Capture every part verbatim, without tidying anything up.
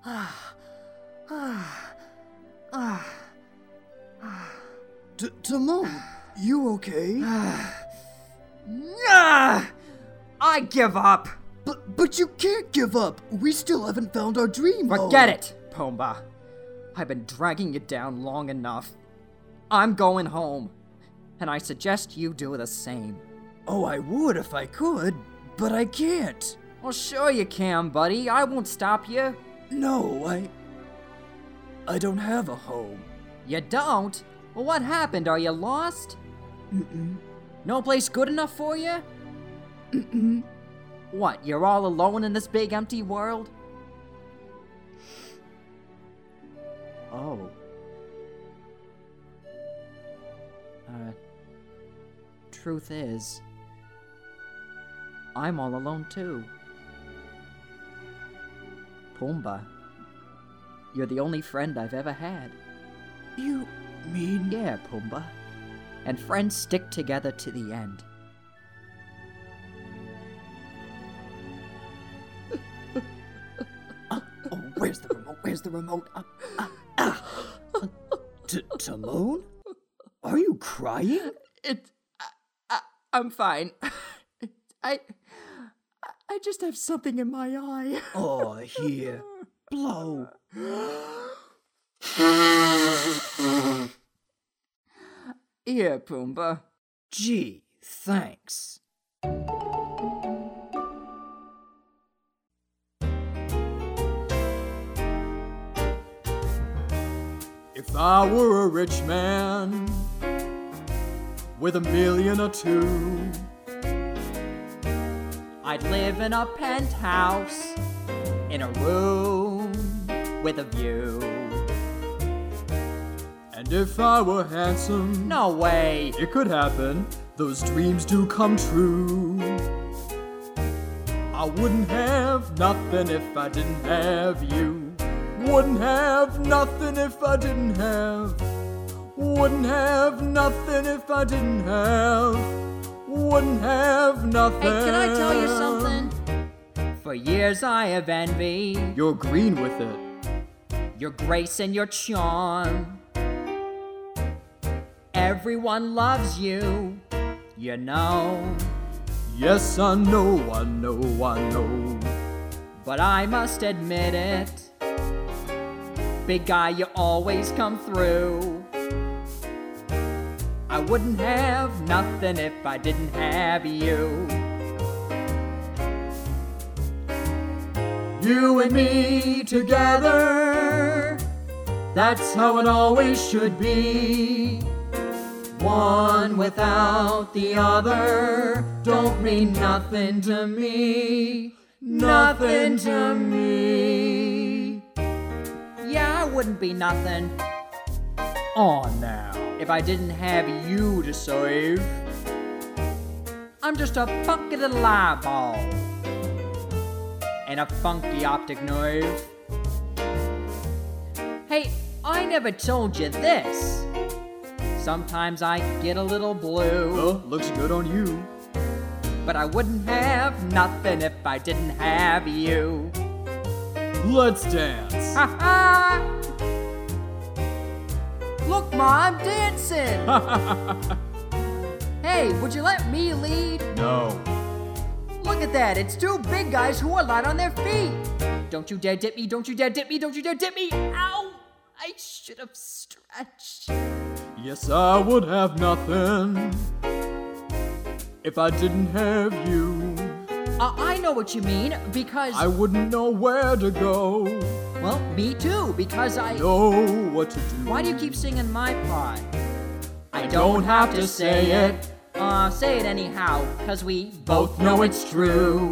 T- Timon, you okay? I give up. But but you can't give up. We still haven't found our dream home. Forget it, Pumbaa. I've been dragging you down long enough. I'm going home, and I suggest you do the same. Oh, I would if I could, but I can't. Well, sure you can, buddy. I won't stop you. No, I... I don't have a home. You don't? Well, what happened? Are you lost? Mm-mm. No place good enough for you? Mm-mm. What, you're all alone in this big empty world? Oh. Uh, truth is, I'm all alone too. Pumbaa, you're the only friend I've ever had. You mean... Yeah, Pumbaa. And friends stick together to the end. uh, oh, where's the remote? Where's the remote? Uh, uh, uh. uh, T- Timon? Are you crying? It... I, I, I'm fine. I... I just have something in my eye. Oh, here. Blow. Here, Pumbaa. Gee, thanks. If I were a rich man with a million or two, I'd live in a penthouse in a room with a view. And if I were handsome, No way. it could happen, those dreams do come true. I wouldn't have nothing if I didn't have you. Wouldn't have nothing if I didn't have. Wouldn't have nothing if I didn't have. Wouldn't have nothing. Hey, can I tell you something? For years I have envied You're green with it. your grace and your charm. Everyone loves you, you know. Yes, I know, I know, I know. But I must admit it, big guy, you always come through. I wouldn't have nothing if I didn't have you. You and me together, that's how it always should be. One without the other don't mean nothing to me. Nothing to me. Yeah, I wouldn't be nothing. On now. If I didn't have you to save. I'm just a funky little eyeball and a funky optic nerve. Hey, I never told you this. Sometimes I get a little blue, Oh, looks good on you. but I wouldn't have nothing if I didn't have you. Let's dance. Ha ha! Look, Ma, I'm dancing! Hey, would you let me lead? No. Look at that, it's two big guys who are light on their feet. Don't you dare dip me, don't you dare dip me, don't you dare dip me! Ow! I should have stretched. Yes, I would have nothing if I didn't have you. Uh, I know what you mean, because... I wouldn't know where to go. Well, me too, because I... Know what to do. Why do you keep singing my part? I don't have to say it. Uh, say it anyhow, cause we Both know it's true.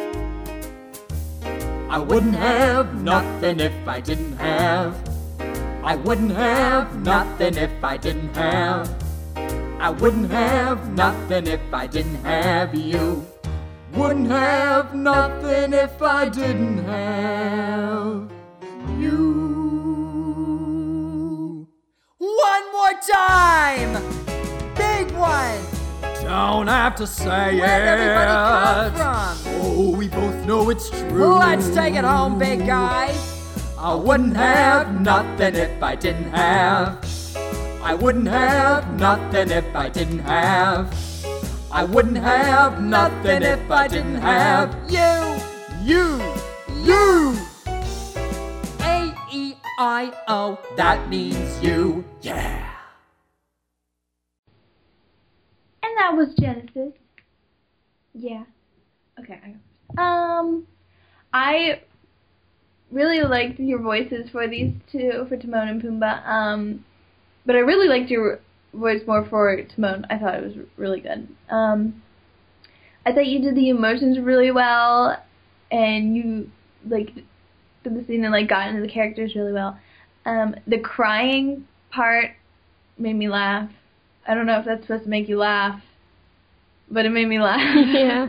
I wouldn't have nothing if I didn't have. I wouldn't have nothing if I didn't have. I wouldn't have nothing if I didn't have you. Wouldn't have nothing if I didn't have you. One more time! Big one! Don't have to say Where'd it. everybody come from? Oh, we both know it's true. Let's take it home, big guy. I wouldn't have nothing if I didn't have. I wouldn't have nothing if I didn't have. I wouldn't have nothing if I didn't have you, you, you. A E I O, that means you, yeah. And that was Genesis. Yeah. Okay. I Um, I really liked your voices for these two, for Timon and Pumbaa. Um, but I really liked your voice more for Timon. I thought it was really good. Um, I thought you did the emotions really well, and you like did the scene and like got into the characters really well. Um, the crying part made me laugh. I don't know if that's supposed to make you laugh, but it made me laugh. Yeah.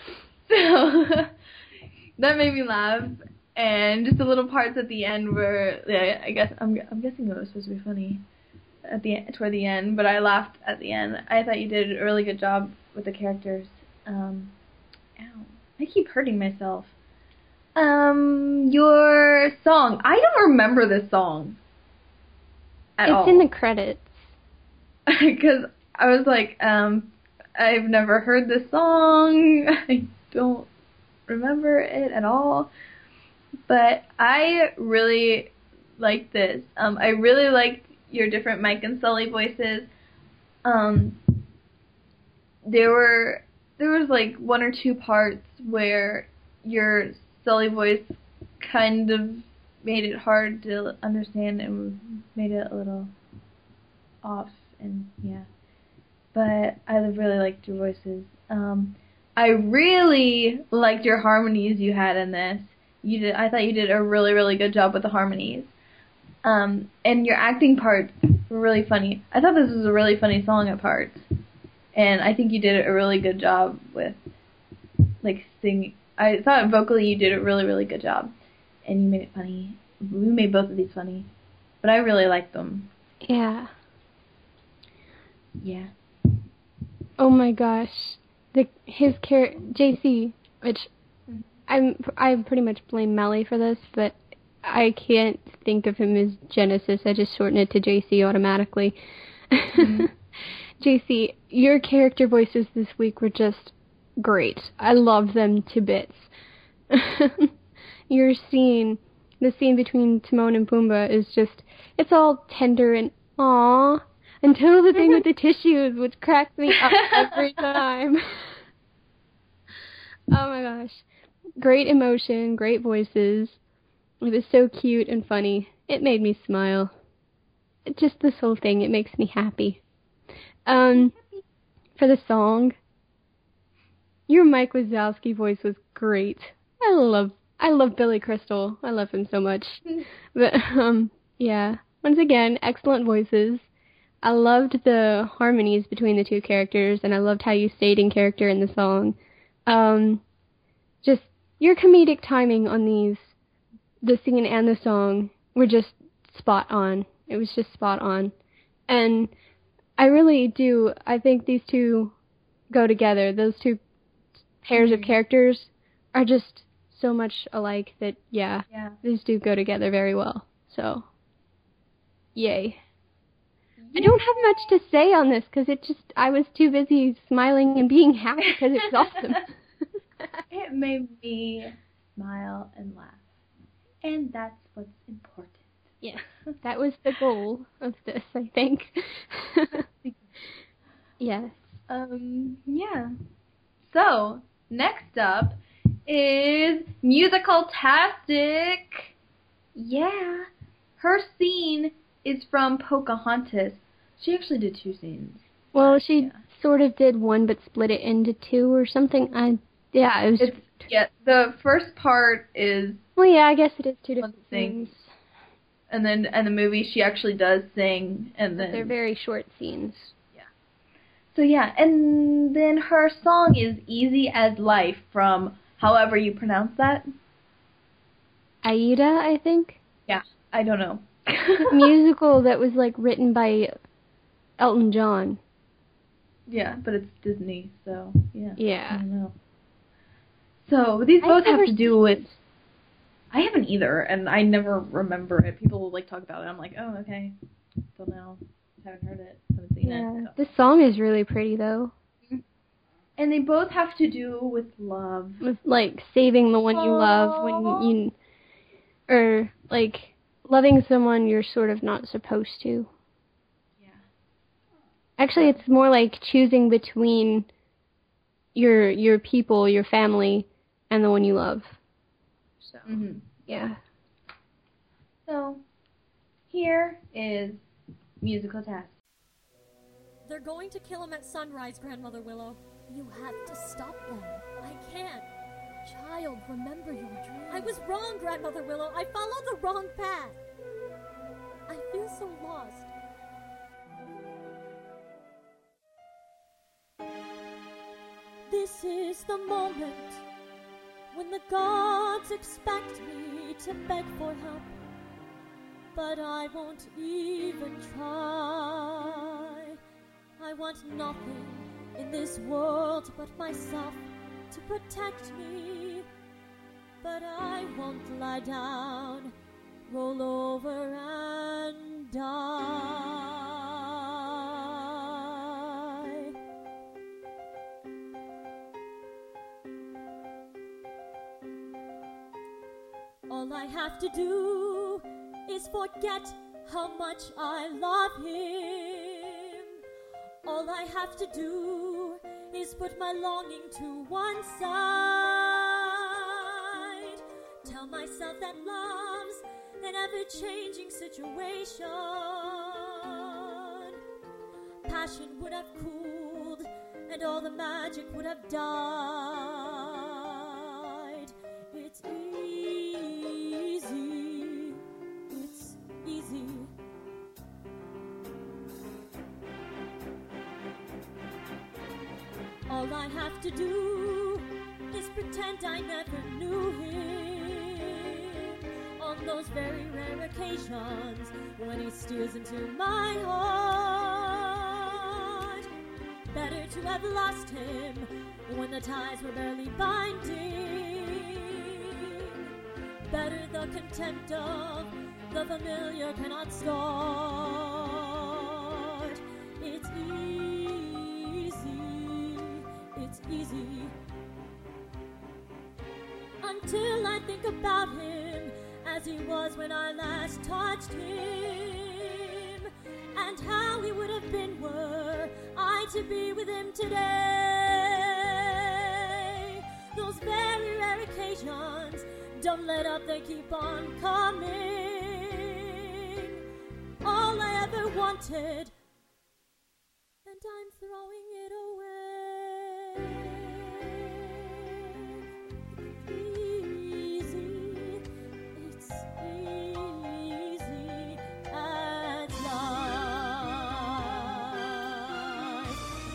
So that made me laugh, and just the little parts at the end where yeah, I guess I'm I'm guessing it was supposed to be funny at the toward the end, but I laughed at the end. I thought you did a really good job with the characters. Um, ow, I keep hurting myself. Um, your song. I don't remember this song at it's all. in the credits. Because I was like, um, I've never heard this song. I don't remember it at all. But I really liked this. Um, I really liked your different Mike and Sully voices. Um, there were there was like one or two parts where your Sully voice kind of made it hard to understand and made it a little off, and yeah. But I really liked your voices. Um, I really liked your harmonies you had in this. You did. I thought you did a really, really good job with the harmonies. Um, and your acting parts were really funny. I thought this was a really funny song at parts, and I think you did a really good job with like singing. I thought vocally you did a really, really good job, and you made it funny. We made both of these funny, but I really liked them. Yeah. Yeah. Oh my gosh, the his char J C, which I'm I pretty much blame Melly for this, but I can't think of him as Genesis. I just shorten it to J C automatically. Mm-hmm. J C, your character voices this week were just great. I love them to bits. Your scene, the scene between Timon and Pumbaa is just, it's all tender and aww. Until the thing with the tissues, which cracks me up every time. Oh my gosh. Great emotion, great voices. It was so cute and funny. It made me smile. It just this whole thing, it makes me happy. Um, for the song, your Mike Wazowski voice was great. I love, I love Billy Crystal. I love him so much. But, um, yeah. Once again, excellent voices. I loved the harmonies between the two characters, and I loved how you stayed in character in the song. Um, just, your comedic timing on these, the scene and the song, were just spot on. It was just spot on. And I really do, I think these two go together. Those two pairs of characters are just so much alike that, yeah, Yeah. these do go together very well. So, yay. I don't have much to say on this because it just, I was too busy smiling and being happy because it was awesome. It made me smile and laugh. And that's what's important. Yeah, that was the goal of this, I think. Yes. Um, yeah. So, next up is Musical-tastic. Yeah. Her scene is from Pocahontas. She actually did two scenes. Well, she Yeah. sort of did one but split it into two or something. I Yeah, it was... It's, yeah, the first part is... Well, yeah, I guess it is two different thing. things. And then in the movie, she actually does sing, and But then... they're very short scenes. So yeah, and then her song is Easy as Life from however you pronounce that. Aida, I think? Yeah, I don't know. Musical that was, like, written by Elton John. Yeah, but it's Disney, so yeah. Yeah. I don't know. So these I've both have never to do with... I haven't either, and I never remember it. People will, like, talk about it. I'm like, oh, okay. Don't know. Haven't heard it. Haven't seen Yeah. it. So. The song is really pretty, though. And they both have to do with love. With, like, saving the one you love when you... Or, like, loving someone you're sort of not supposed to. Yeah. Actually, it's more like choosing between your your people, your family, and the one you love. So, Mm-hmm. yeah. So, here is musical test. They're going to kill him at sunrise, Grandmother Willow. You have to stop them. I can't. Child, remember your dream. I was wrong, Grandmother Willow. I followed the wrong path. I feel so lost. This is the moment when the gods expect me to beg for help. But I won't even try. I want nothing in this world but myself to protect me. But I won't lie down, roll over and die. All I have to do is forget how much I love him. All I have to do is put my longing to one side. Tell myself that love's an ever-changing situation. Passion would have cooled and all the magic would have died. It's easy, it's easy. All I have to do is pretend I never knew him. On those very rare occasions when he steals into my heart. Better to have lost him when the ties were barely binding. Better the contempt of the familiar cannot start. It's easy, it's easy. Until I think about him as he was when I last touched him, and how he would have been were I to be with him today. Those very rare occasions, don't let up, they keep on coming. All I ever wanted, and I'm throwing it away. Easy, it's easy as life.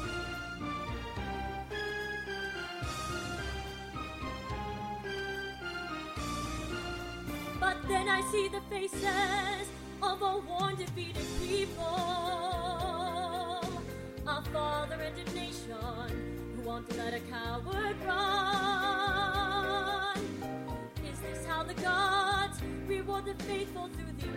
But then I see the faces of a worn, defeated people, a father and a nation who won't let a coward run. Is this how the gods reward the faithful through the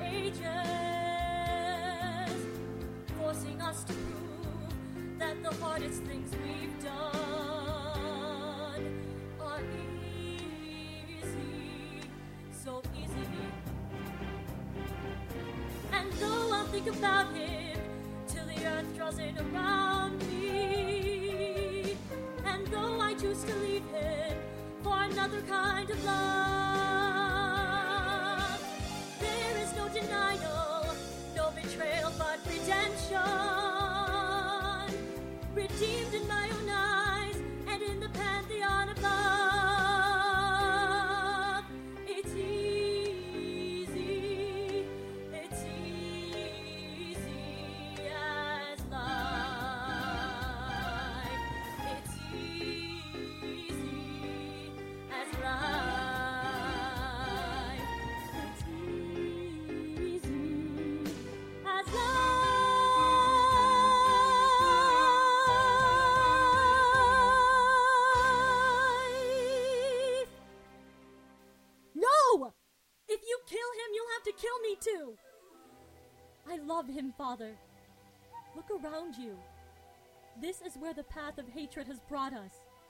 ages, forcing us to prove that the hardest things we've done are easy, so easy? And though I'll think about him till the earth draws in around me, and though I choose to leave him for another kind of love, there is no denial, no betrayal but redemption, redeemed in my own eyes and in the pantheon above. It's easy, it's easy as life. It's easy as life. to kill me too. I love him, Father. Look around you. This is where the path of hatred has brought us.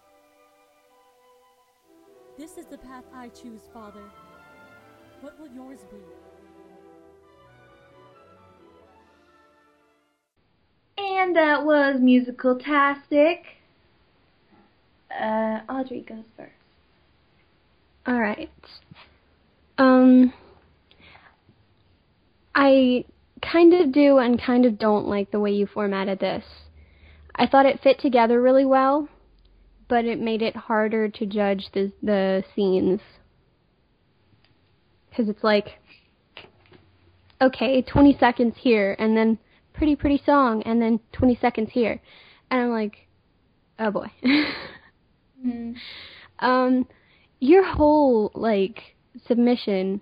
This is the path I choose, Father. What will yours be? And that was Musical-tastic. Uh, Audrey goes first. All right. Um, I kind of do and kind of don't like the way you formatted this. I thought it fit together really well, but it made it harder to judge the the scenes. Because it's like, okay, twenty seconds here, and then pretty, pretty song, and then twenty seconds here. And I'm like, oh boy. Mm. Um, your whole, like, submission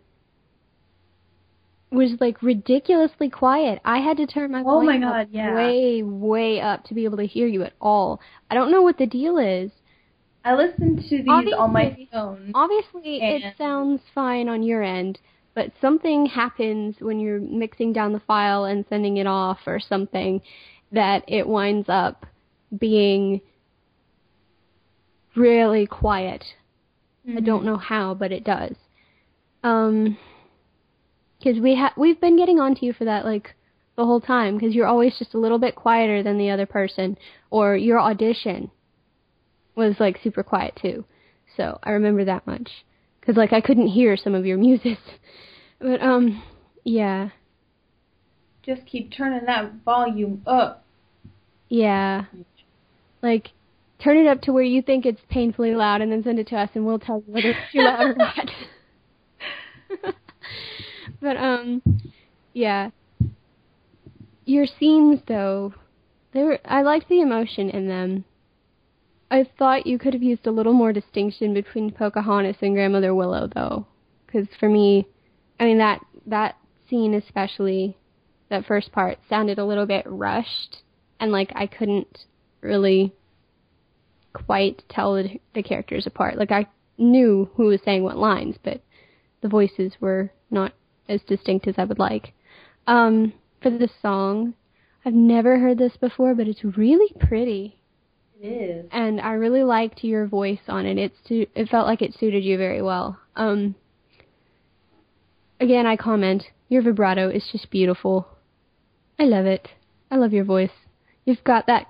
was, like, ridiculously quiet. I had to turn my Oh my volume God, up yeah. way, way up to be able to hear you at all. I don't know what the deal is. I listened to these on my Obviously- phone. Obviously, it And- sounds fine on your end, but something happens when you're mixing down the file and sending it off or something that it winds up being really quiet. I don't know how, but it does. Um, because we ha- we've been getting on to you for that, like, the whole time, because you're always just a little bit quieter than the other person, or your audition was, like, super quiet, too. So, I remember that much. Because, like, I couldn't hear some of your music. But, um, yeah. Just keep turning that volume up. Yeah. Like, turn it up to where you think it's painfully loud and then send it to us and we'll tell you whether it's too loud or not. But, um, yeah. Your scenes, though, they were, I liked the emotion in them. I thought you could have used a little more distinction between Pocahontas and Grandmother Willow, though. Because for me, I mean, that, that scene especially, that first part, sounded a little bit rushed. And, like, I couldn't really quite tell the, the characters apart. Like, I knew who was saying what lines, but the voices were not as distinct as I would like. Um, for this song, I've never heard this before, but it's really pretty. It is. And I really liked your voice on it. It, su- it felt like it suited you very well. Um, again, I comment, your vibrato is just beautiful. I love it. I love your voice. You've got that...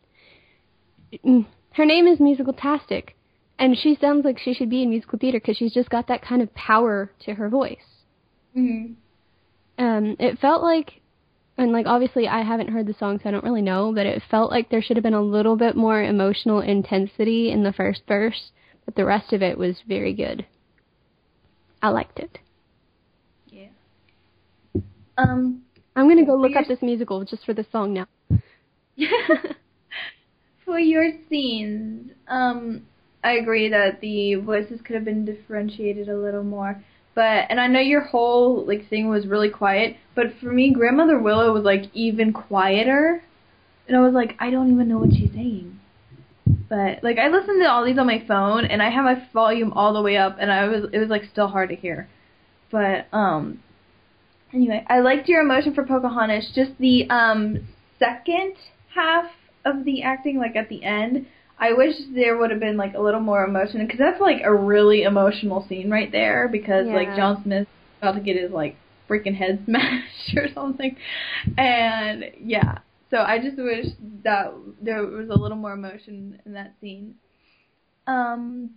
Her name is Musical-tastic, and she sounds like she should be in musical theater because she's just got that kind of power to her voice. Mm-hmm. Um, it felt like, and like obviously I haven't heard the song, so I don't really know, but it felt like there should have been a little bit more emotional intensity in the first verse, but the rest of it was very good. I liked it. Yeah. Um, I'm gonna go for look your- up this musical just for this song now. For your scenes, um, I agree that the voices could have been differentiated a little more. But, and I know your whole, like, thing was really quiet, but for me, Grandmother Willow was, like, even quieter. And I was like, I don't even know what she's saying. But, like, I listened to all these on my phone, and I have my volume all the way up, and I was, it was, like, still hard to hear. But, um, anyway, I liked your emotion for Pocahontas. Just the, um, second half of the acting, like, at the end, I wish there would have been, like, a little more emotion, because that's, like, a really emotional scene right there, because, Yeah. like, John Smith's about to get his, like, freaking head smashed or something, and, yeah, so I just wish that there was a little more emotion in that scene. Um,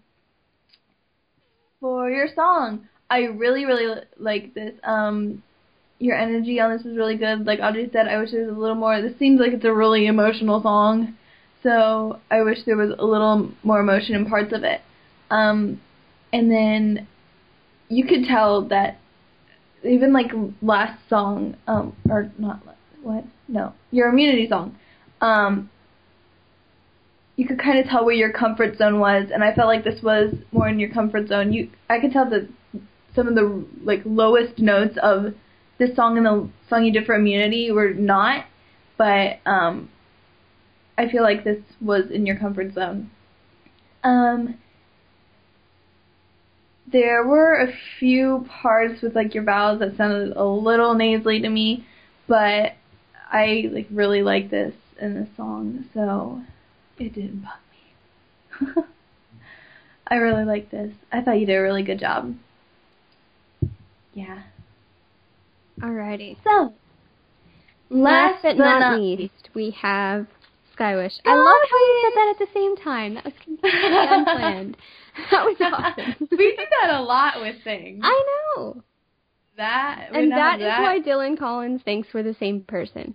for your song, I really, really like this, um, your energy on this was really good. Like Audrey said, I wish there was a little more. This seems like it's a really emotional song, so I wish there was a little more emotion in parts of it. Um, and then you could tell that even like last song, um, or not what? No, your Immunity song. Um, you could kind of tell where your comfort zone was, and I felt like this was more in your comfort zone. You, I could tell that some of the like lowest notes of this song and the song you did for Immunity were not, but um, I feel like this was in your comfort zone. Um, there were a few parts with like your vowels that sounded a little nasally to me, but I like really like this in the song, so it didn't bug me. I really like this. I thought you did a really good job. Yeah. Alrighty. So, Last but not, not least, we have Skywish. I love how you said that at the same time. That was completely unplanned. That was awesome. We do that a lot with things. I know. That And now that is that. why Dylan Collins thinks we're the same person.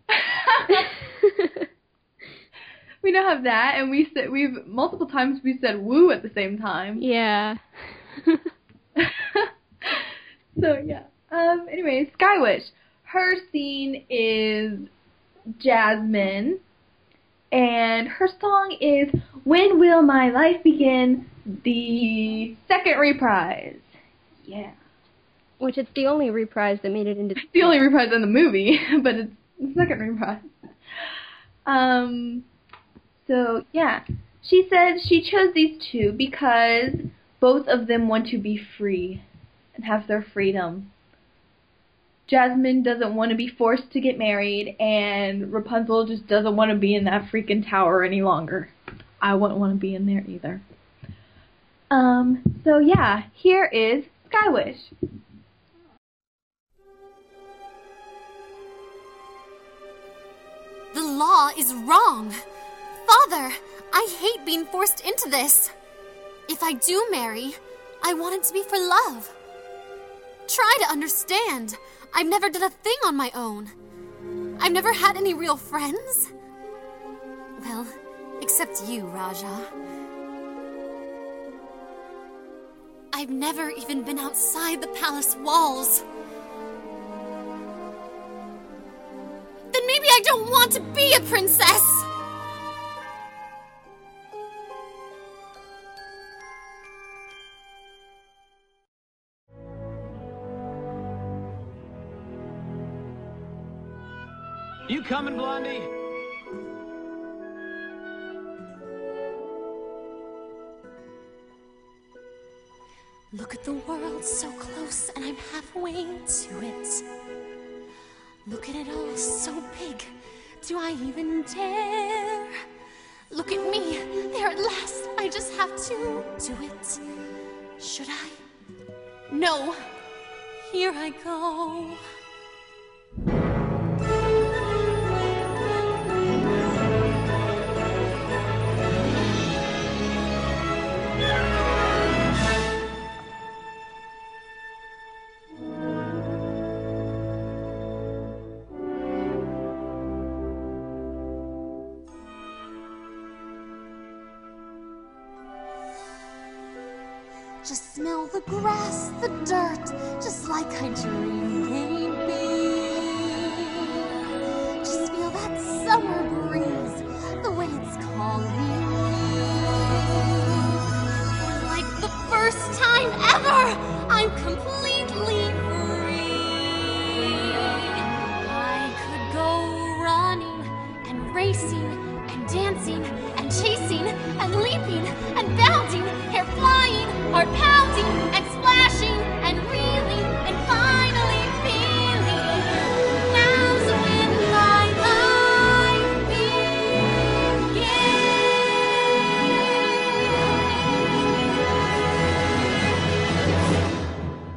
We now have that, and we said we've multiple times we said woo at the same time. Yeah. So yeah. Um. Anyway, Skywish. Her scene is Jasmine, and her song is "When Will My Life Begin," the second reprise. Yeah. Which it's the only reprise that made it into... It's the only reprise in the movie, but it's the second reprise. Um, so, yeah. She said she chose these two because both of them want to be free and have their freedom. Jasmine doesn't want to be forced to get married, and Rapunzel just doesn't want to be in that freaking tower any longer. I wouldn't want to be in there either. Um, so yeah, here is Skywish. The law is wrong. Father, I hate being forced into this. If I do marry, I want it to be for love. Try to understand. I've never done a thing on my own. I've never had any real friends. Well, except you, Raja. I've never even been outside the palace walls. Then maybe I don't want to be a princess! You coming, Blondie? Look at the world so close and I'm halfway to it. Look at it all so big, do I even dare? Look at me, there at last, I just have to do it. Should I? No, here I go. Just smell the grass, the dirt, just like I dreamed they'd be. Just feel that summer breeze, the way it's calling me. Like the first time ever, I'm completely free. I could go running and racing and dancing and chasing and leaping and bounding, hair flying, heart pounding and splashing and reeling and finally feeling. Now's when my life begins.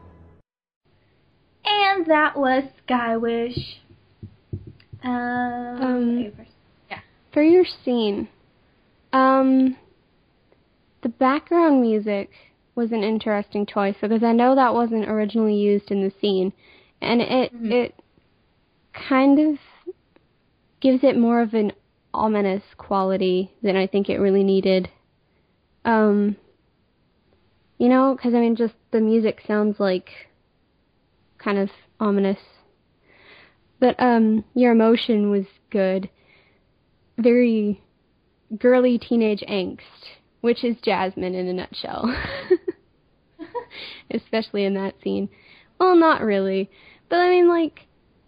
And that was Skywish. Um, Um, okay, first. Yeah. For your scene, um, the background music was an interesting choice because I know that wasn't originally used in the scene, and it Mhm. it kind of gives it more of an ominous quality than I think it really needed. Um, you know, because I mean, just the music sounds like kind of ominous. But um, your emotion was good. Very girly teenage angst, which is Jasmine in a nutshell. Especially in that scene. Well, not really. But I mean, like,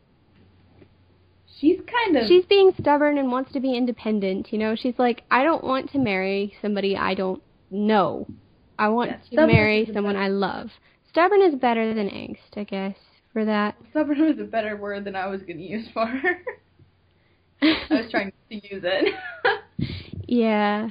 She's kind of... she's being stubborn and wants to be independent, you know? She's like, I don't want to marry somebody I don't know. I want Yeah, to stubborn marry is a someone better- I love. Stubborn is better than angst, I guess, for that. Stubborn was a better word than I was going to use for her. I was trying to use it. Yeah.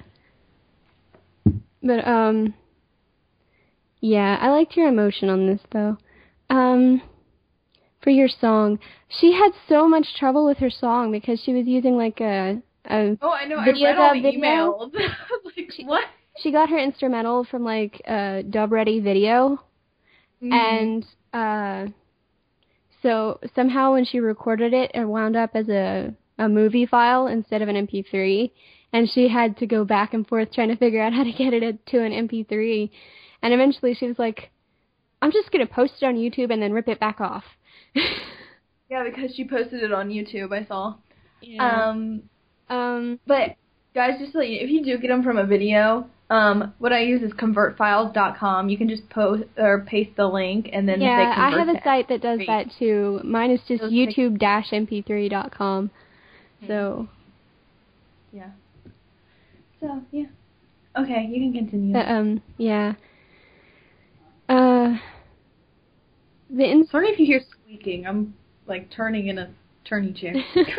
But, um, yeah, I liked your emotion on this, though. Um, for your song, she had so much trouble with her song because she was using, like, a, a Oh, I know. video I read all dub the video. emails. I was like, She- what? She got her instrumental from, like, a dub-ready video, Mm. and, uh, so somehow when she recorded it, it wound up as a, a movie file instead of an M P three, and she had to go back and forth trying to figure out how to get it to an M P three, and eventually she was like, I'm just going to post it on YouTube and then rip it back off. Yeah, because she posted it on YouTube, I saw. Yeah. Um, Um, but, guys, just so you if you do get them from a video, um, what I use is convert files dot com. You can just post or paste the link, and then yeah, they I convert have a to site that does M P three. that too. Mine is just Those take- youtube dash m p three dot com. So, Yeah. So, yeah. Okay, you can continue. but, um, yeah. Uh, the ins- Sorry if you hear squeaking. I'm, like, turning in a turny chair.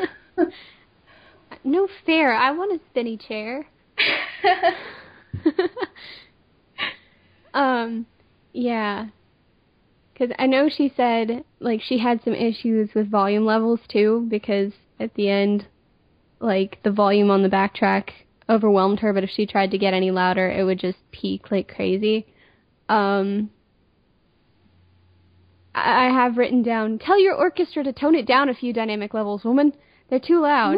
No fair. I want a spinny chair. um, yeah. Because I know she said, like, she had some issues with volume levels, too, because at the end, like, the volume on the backtrack overwhelmed her, but if she tried to get any louder, it would just peak like crazy. Um, I I have written down, tell your orchestra to tone it down a few dynamic levels, woman. They're too loud.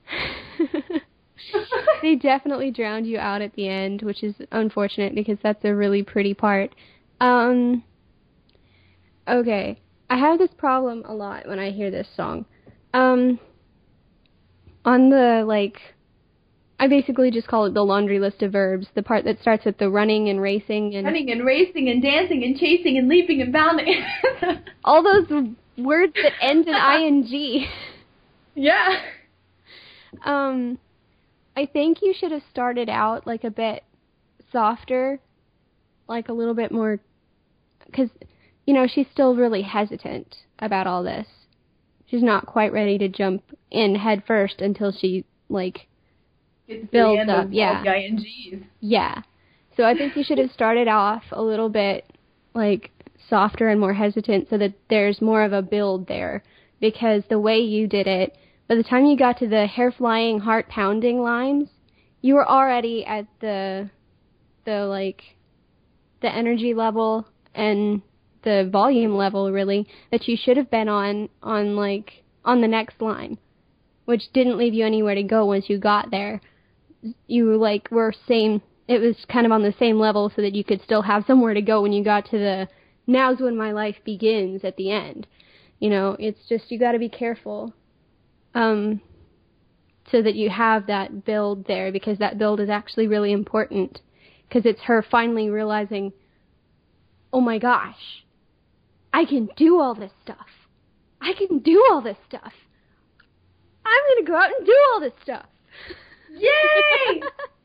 They definitely drowned you out at the end, which is unfortunate because that's a really pretty part. Um, okay, I have this problem a lot when I hear this song. Um, on the, like, I basically just call it the laundry list of verbs, the part that starts with the running and racing and... Running and racing and dancing and chasing and leaping and bounding. all those words that end in ing. Yeah. Um, I think you should have started out, like, a bit softer, like a little bit more, because, you know, she's still really hesitant about all this. She's not quite ready to jump in head first until she, like, It's builds the end up, of yeah. all the I N Gs. Yeah. So I think you should have started off a little bit, like, softer and more hesitant so that there's more of a build there. Because the way you did it, by the time you got to the hair-flying, heart-pounding lines, you were already at the, the, like, the energy level and the volume level, really, that you should have been on, on, like, on the next line. Which didn't leave you anywhere to go once you got there. You, like, were same, it was kind of on the same level so that you could still have somewhere to go when you got to the, now's when my life begins at the end. You know, it's just, you gotta be careful, um, so that you have that build there, because that build is actually really important, because it's her finally realizing, oh my gosh, I can do all this stuff. I can do all this stuff. I'm gonna go out and do all this stuff. Yay!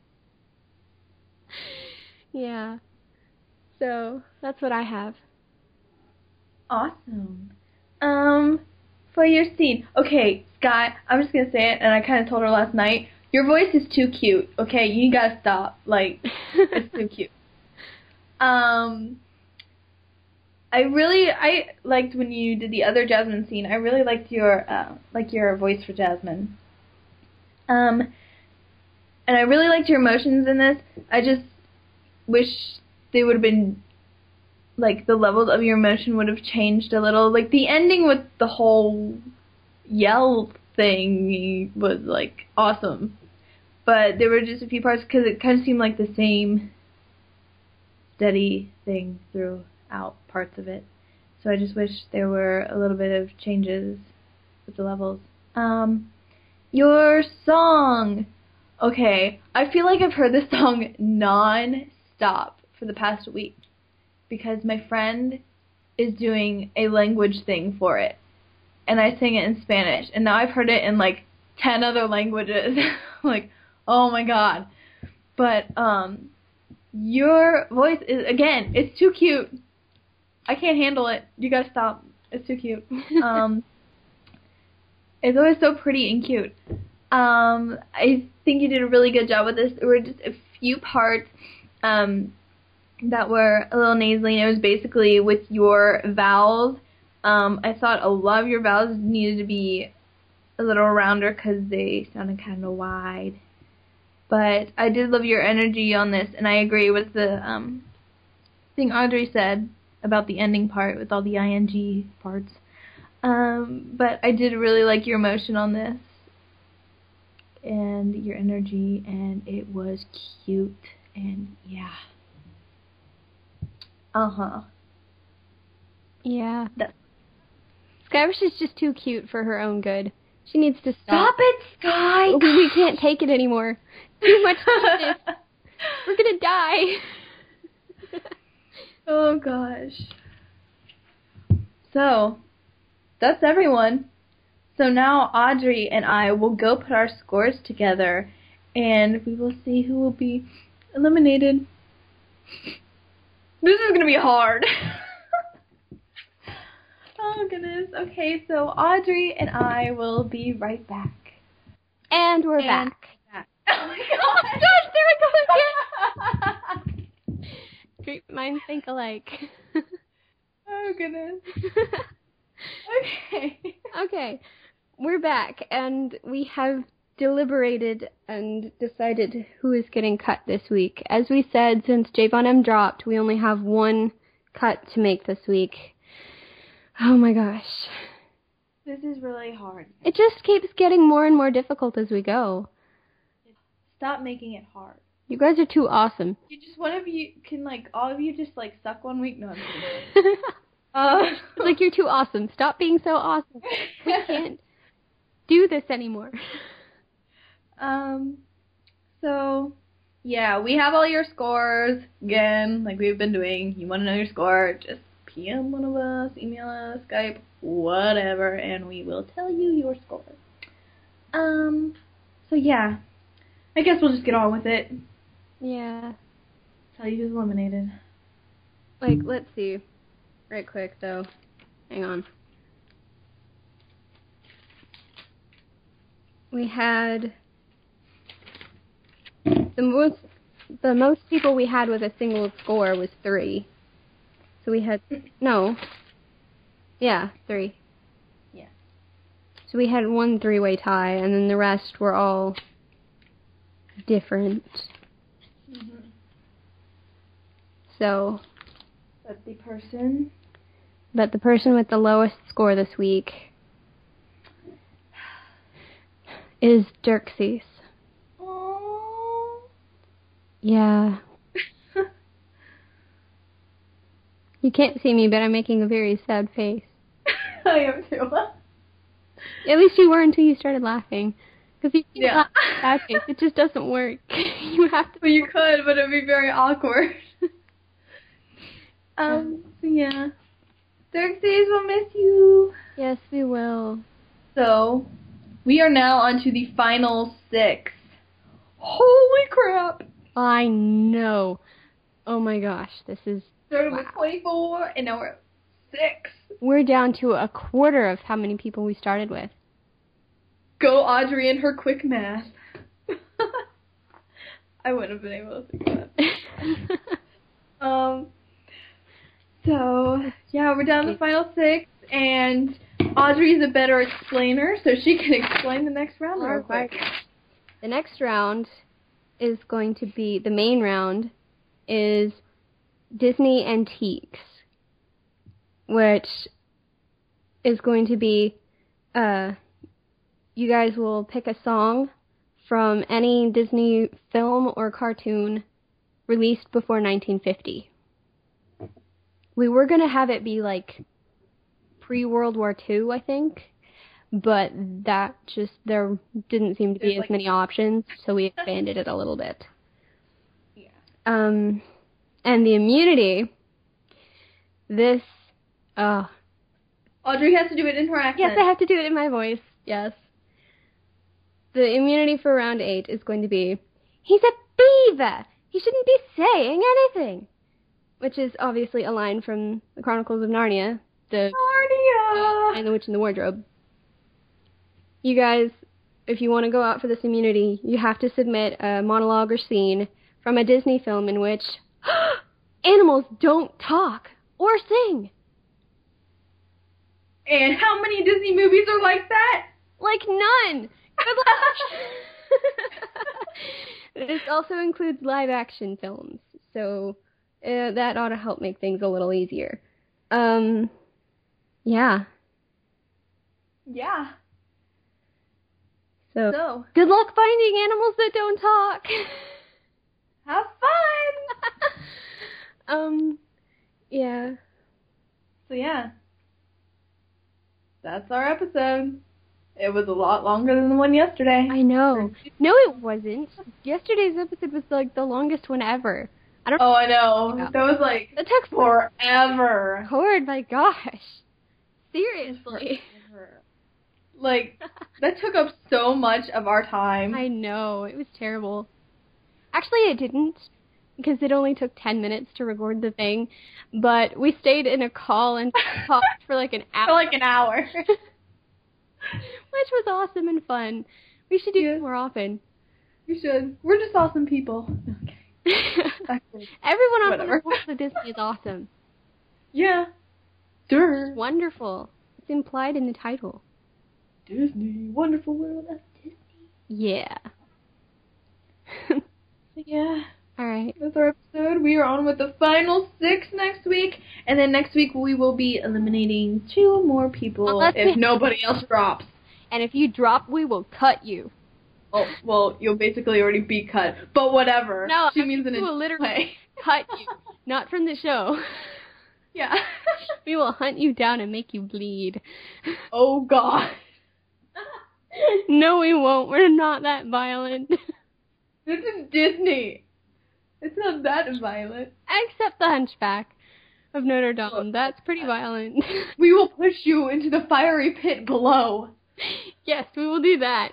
Yeah. So, that's what I have. Awesome. Um, for your scene. Okay, Scott, I'm just gonna say it, and I kind of told her last night, your voice is too cute, okay? You gotta stop. Like, it's too cute. Um, I really, I liked when you did the other Jasmine scene, I really liked your, uh, like your voice for Jasmine. Um, and I really liked your emotions in this. I just wish they would have been, like, the levels of your emotion would have changed a little. Like, the ending with the whole yell thing was, like, awesome. But there were just a few parts, because it kind of seemed like the same steady thing throughout parts of it. So I just wish there were a little bit of changes with the levels. Um, your song! Okay, I feel like I've heard this song non-stop for the past week, because my friend is doing a language thing for it, and I sing it in Spanish, and now I've heard it in like ten other languages. Like, oh my god. But um your voice is, again, it's too cute. I can't handle it. You gotta stop. It's too cute. Um, it's always so pretty and cute. Um, I think you did a really good job with this. There were just a few parts um, that were a little nasally, and it was basically with your vowels. Um, I thought a lot of your vowels needed to be a little rounder because they sounded kind of wide. But I did love your energy on this, and I agree with the um, thing Audrey said about the ending part with all the ing parts. Um, but I did really like your emotion on this and your energy, and it was cute, and yeah. Uh-huh. Yeah. That's Skywish is just too cute for her own good. She needs to stop. Stop it, Sky! We, we can't take it anymore. Too much cuteness. We're gonna die. Oh, gosh. So, that's everyone. So now Audrey and I will go put our scores together, and we will see who will be eliminated. This is going to be hard. Oh, goodness. Okay, so Audrey and I will be right back. And we're And back. back. Oh, my gosh. Gosh, there we go again. Great minds think alike. Oh, goodness. Okay. Okay, we're back, and we have deliberated and decided who is getting cut this week. As we said, since Javon M dropped, we only have one cut to make this week. Oh my gosh. This is really hard. It just keeps getting more and more difficult as we go. Stop making it hard. You guys are too awesome. You just, one of you can, like, all of you just, like, suck one week? No, I'm kidding. Uh, Like, you're too awesome. Stop being so awesome. We can't do this anymore. Um, so, yeah, we have all your scores, again, like we've been doing. You want to know your score, just P M one of us, email us, Skype, whatever, and we will tell you your score. Um, so yeah, I guess we'll just get on with it. Yeah. Tell you who's eliminated. Like, let's see. Right quick, though. Hang on. We had the most the most people we had with a single score was three. So we had no. Yeah, three. Yeah. So we had one three-way tie, and then the rest were all different. Mm-hmm. So, But the person. but the person with the lowest score this week is Dirkses. Aww. Yeah. You can't see me, but I'm making a very sad face. I am too. At least you were until you started laughing. Because you can't Yeah. laugh with a sad face. It just doesn't work. You have to. Well, you could, but it'd be very awkward. um, so yeah. Xerxes will miss you. Yes, we will. So, we are now on to the final six. Holy crap! I know. Oh my gosh, this is. Started Wow. with twenty-four, and now we're at six. We're down to a quarter of how many people we started with. Go Audrey and her quick math. I wouldn't have been able to do that. Um, so, yeah, we're down to the final six, and Audrey's a better explainer, so she can explain the next round real quick. The next round is going to be, the main round is Disney Antiques, which is going to be, uh, you guys will pick a song from any Disney film or cartoon released before nineteen fifty. We were going to have it be like pre-World War Two, I think, but that just, there didn't seem to be There's as like- many options, so we expanded it a little bit. Yeah. Um, and the immunity, this, uh, Audrey has to do it in her accent. yes, I have to do it in my voice, yes. The immunity for round eight is going to be, he's a beaver, He shouldn't be saying anything. Which is obviously a line from the Chronicles of Narnia, the Narnia! and the Witch in the Wardrobe. You guys, if you want to go out for this immunity, you have to submit a monologue or scene from a Disney film in which animals don't talk or sing. And how many Disney movies are like that? Like none! Good luck! This also includes live action films, so uh, that ought to help make things a little easier. Um, yeah. Yeah. So, So, good luck finding animals that don't talk. have fun! um, yeah. So yeah. That's our episode. It was a lot longer than the one yesterday. I know. No, it wasn't. Yesterday's episode was like the longest one ever. I don't. Oh, I know. Yeah. That was like It took forever. Record, my gosh. Seriously. Like, that took up so much of our time. I know. It was terrible. Actually, it didn't, because it only took ten minutes to record the thing, but we stayed in a call and talked for like an hour. For like an hour. Which was awesome and fun. We should do Yeah. it more often. You should. We're just awesome people. Okay. Everyone on Whatever. the World of Disney is awesome. Yeah. Sure. Wonderful. It's implied in the title. Disney. Wonderful world of Disney. Yeah. So yeah. Alright. That's our episode. We are on with the final six next week. And then next week we will be eliminating two more people Unless if we- nobody else drops. And if you drop, we will cut you. Oh, well, you'll basically already be cut. But whatever. No, she I means mean, in we a will literally way. cut you. Not from the show. Yeah. We will hunt you down and make you bleed. Oh, God. No, we won't. We're not that violent. This is Disney. It's not that violent. Except the Hunchback of Notre Dame. That's pretty violent. We will push you into the fiery pit below. Yes, we will do that.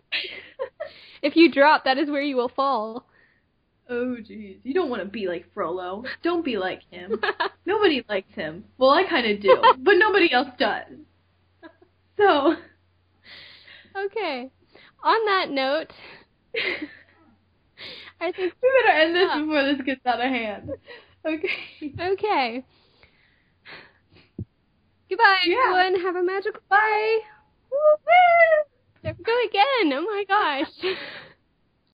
If you drop, that is where you will fall. Oh, jeez. You don't want to be like Frollo. Don't be like him. Nobody likes him. Well, I kind of do, but nobody else does. So, Okay. On that note, I think we better end this Yeah. before this gets out of hand. Okay. okay. Goodbye, Yeah. everyone. Have a magical Bye. Woo-woo! There we go again. Oh my gosh.